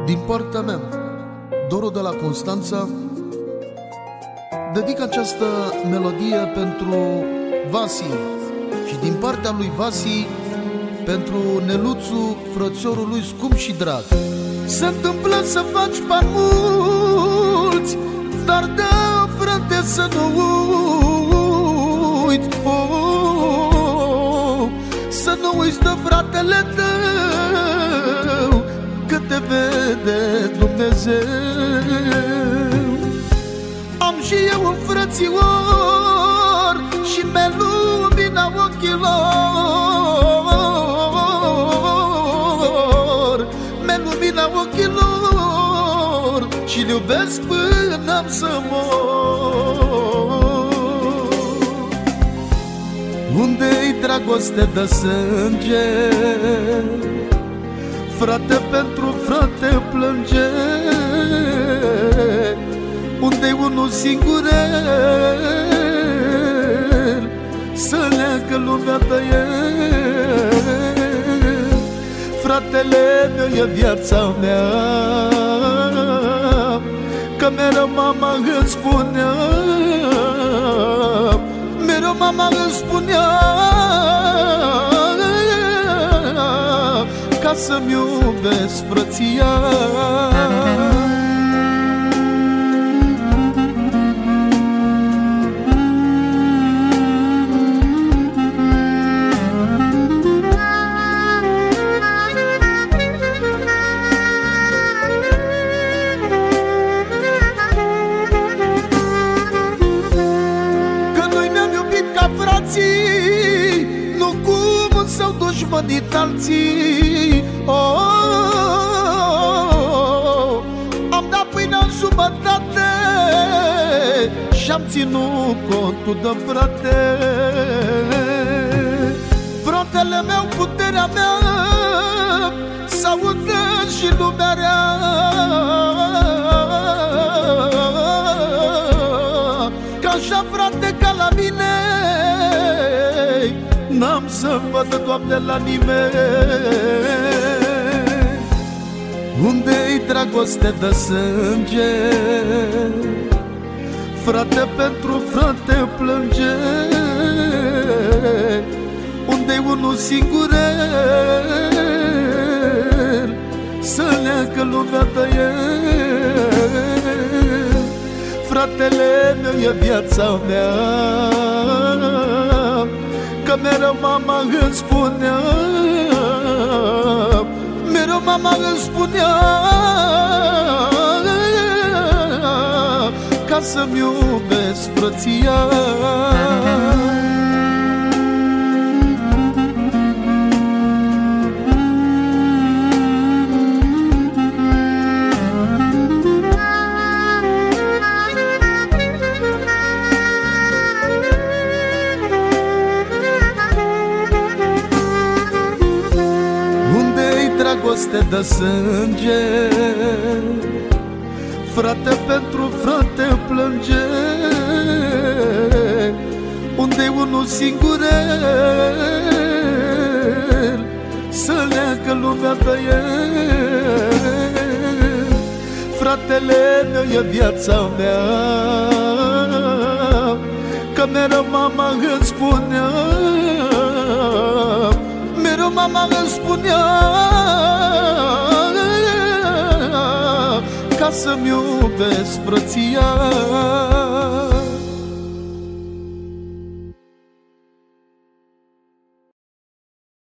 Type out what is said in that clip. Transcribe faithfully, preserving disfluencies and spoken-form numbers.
Din partea mea, Doru de la Constanța, dedic această melodie pentru Vasi și din partea lui Vasi pentru Neluțu, frățiorul lui scump și drag. Se întâmplă să faci bani mulți, dar de frate să nu uiți, oh, să nu uiți de fratele tău, că te vede Dumnezeu. Am și eu un frățior și mi-e lumina ochilor, mi-e lumina ochilor și-l iubesc până-am să mor. Unde-i dragoste de sânge, frate pentru frate plânge. Unde-i unul singur să leagă lumea de el. Fratele meu e viața mea, că mereu mama îmi spunea, mereu mama îmi spunea ca să-mi iubesc frăția. Nu cum s-au dușmănit alții, oh, oh, am dat pâinea în jumătate și-am ținut contul de frate. Fratele meu, puterea mea, s-audă și lumea rea, că așa frate ca la mine n-am să vadă, Doamne, la nimeni. Unde-i dragoste de sânge, frate pentru frate plânge. Unde-i unul singur să leagă lumea de el. Fratele meu e viața mea, că mereu mama îmi spunea, mereu mama îmi spunea ca să-mi iubesc frăția. Dragoste de sânge, frate pentru frate plânge. Unde-i unul singur să leagă lumea de el. Fratele meu e viața mea, că mereu mama îmi spunea, mereu mama îmi spunea ca să-mi iubesc frăția.